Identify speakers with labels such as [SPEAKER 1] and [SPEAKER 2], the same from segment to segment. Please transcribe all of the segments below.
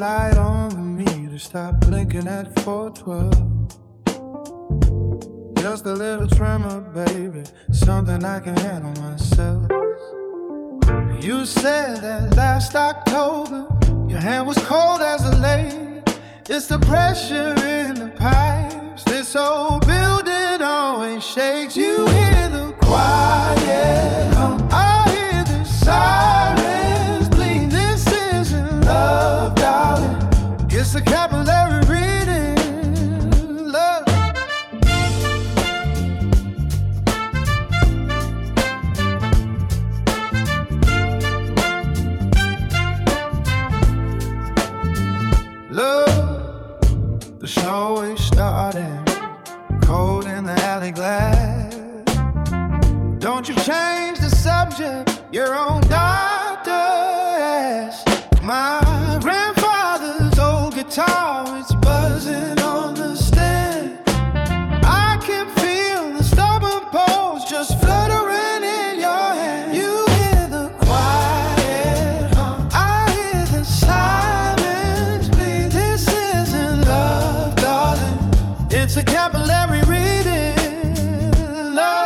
[SPEAKER 1] light on with me to stop blinking at 412. Just a little tremor, baby, something I can handle myself. You said that last October your hand was cold as a lake. It's the pressure in the pipes. This old building always shakes. You hear the quiet hum, I hear the sirens bleed. This isn't love, darling, it's a capillary reading. Love. Love, the show always starting cold in the alley glass. Don't you change the subject, your own doctor asked. My grandfather's old guitar, it's buzzing on the stand. I can feel the stubborn pulse just fluttering in your hand. You hear the quiet hum, I hear the silence bleed. This isn't love, darling, it's a capillary reading. Love.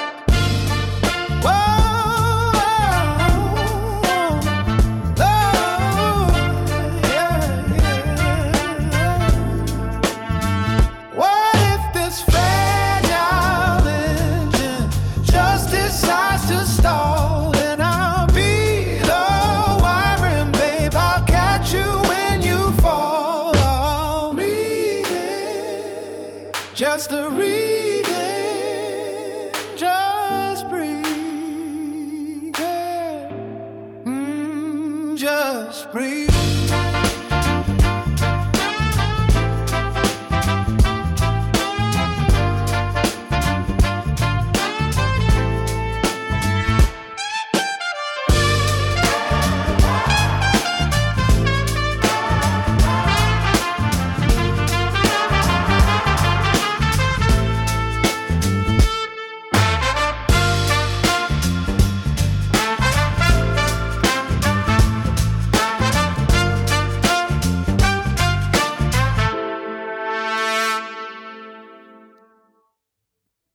[SPEAKER 1] Just a reading, just breathe, yeah. Just breathe.